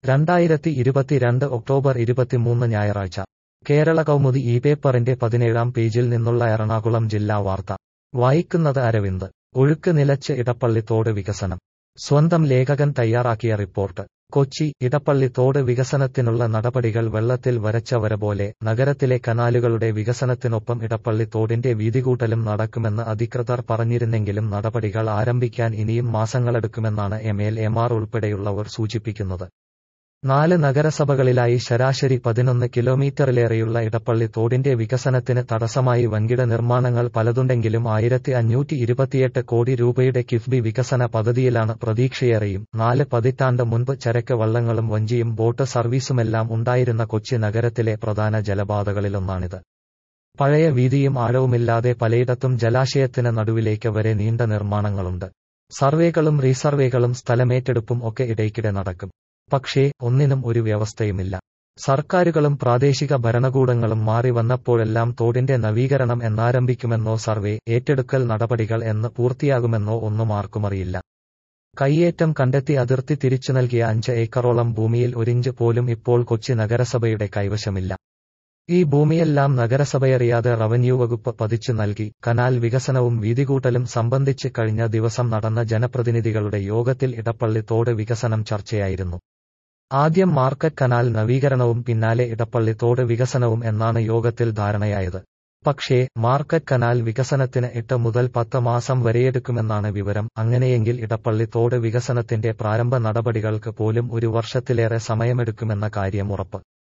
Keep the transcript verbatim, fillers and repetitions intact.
രണ്ടായിരത്തി ഇരുപത്തിരണ്ട് ഒക്ടോബർ ഇരുപത്തിമൂന്ന് ഞായറാഴ്ച കേരള കൗമുദി ഈ പേപ്പറിന്റെ പതിനേഴാം പേജിൽ നിന്നുള്ള എറണാകുളം ജില്ലാ വാർത്ത വായിക്കുന്നത് അരവിന്ദ്. ഒഴുക്ക് നിലച്ച് ഇടപ്പള്ളി തോട് വികസനം. സ്വന്തം ലേഖകൻ തയ്യാറാക്കിയ റിപ്പോർട്ട്. കൊച്ചി. ഇടപ്പള്ളി തോട് വികസനത്തിനുള്ള നടപടികൾ വെള്ളത്തിൽ വരച്ച വര പോലെ നഗരത്തിലെ കനാലുകളുടെ വികസനത്തിനൊപ്പം ഇടപ്പള്ളി തോടിന്റെ വീതികൂട്ടലും നടക്കുമെന്ന് അധികൃതർ പറഞ്ഞിരുന്നെങ്കിലും നടപടികൾ ആരംഭിക്കാൻ ഇനിയും മാസങ്ങളെടുക്കുമെന്നാണ് എം എൽ എമാർ ഉൾപ്പെടെയുള്ളവർ സൂചിപ്പിക്കുന്നത്. നാല് നഗരസഭകളിലായി ശരാശരി പതിനൊന്ന് കിലോമീറ്ററിലേറെയുള്ള ഇടപ്പള്ളി തോടിന്റെ വികസനത്തിന് തടസ്സമായി വൻകിട നിർമ്മാണങ്ങൾ പലതുണ്ടെങ്കിലും ആയിരത്തി അഞ്ഞൂറ്റി ഇരുപത്തിയെട്ട് കോടി രൂപയുടെ കിഫ്ബി വികസന പദ്ധതിയിലാണ് പ്രതീക്ഷയേറെയും. നാല് പതിറ്റാണ്ട് മുൻപ് ചരക്ക് വള്ളങ്ങളും വഞ്ചിയും ബോട്ട് സർവീസുമെല്ലാം ഉണ്ടായിരുന്ന കൊച്ചി നഗരത്തിലെ പ്രധാന ജലപാതകളിലൊന്നാണിത്. പഴയ വീതിയും ആഴവുമില്ലാതെ പലയിടത്തും ജലാശയത്തിന് നടുവിലേക്ക് വരെ നീണ്ട നിർമ്മാണങ്ങളുണ്ട്. സർവേകളും റീസർവേകളും സ്ഥലമേറ്റെടുപ്പും ഒക്കെ ഇടയ്ക്കിടെ നടക്കും. പക്ഷേ ഒന്നിനും ഒരു വ്യവസ്ഥയുമില്ല. സർക്കാരുകളും പ്രാദേശിക ഭരണകൂടങ്ങളും മാറി വന്നപ്പോഴെല്ലാം തോടിന്റെ നവീകരണം എന്നാരംഭിക്കുമെന്നോ സർവേ, ഏറ്റെടുക്കൽ നടപടികൾ എന്ന് പൂർത്തിയാകുമെന്നോ ഒന്നും ആർക്കുമറിയില്ല. കയ്യേറ്റം കണ്ടെത്തി അതിർത്തി തിരിച്ചു നൽകിയ അഞ്ച് ഏക്കറോളം ഭൂമിയിൽ ഒരിഞ്ച് പോലും ഇപ്പോൾ കൊച്ചി നഗരസഭയുടെ കൈവശമില്ല. ഈ ഭൂമിയെല്ലാം നഗരസഭയറിയാതെ റവന്യൂ വകുപ്പ് പതിച്ചു നൽകി. കനാൽ വികസനവും വീതികൂട്ടലും സംബന്ധിച്ച് കഴിഞ്ഞ ദിവസം നടന്ന ജനപ്രതിനിധികളുടെ യോഗത്തിൽ ഇടപ്പള്ളി തോട് വികസനം ചർച്ചയായിരുന്നു. ആദ്യം മാർക്കറ്റ് കനാൽ നവീകരണവും പിന്നാലെ ഇടപ്പള്ളി തോട് വികസനവും എന്നാണ് യോഗത്തിൽ ധാരണയായത്. പക്ഷേ മാർക്കറ്റ് കനാൽ വികസനത്തിന് എട്ട് മുതൽ പത്ത് മാസം വരെയെടുക്കുമെന്നാണ് വിവരം. അങ്ങനെയെങ്കിൽ ഇടപ്പള്ളി തോട് വികസനത്തിന്റെ പ്രാരംഭ നടപടികൾക്ക് പോലും ഒരു വർഷത്തിലേറെ സമയമെടുക്കുമെന്ന കാര്യം ഉറപ്പ്.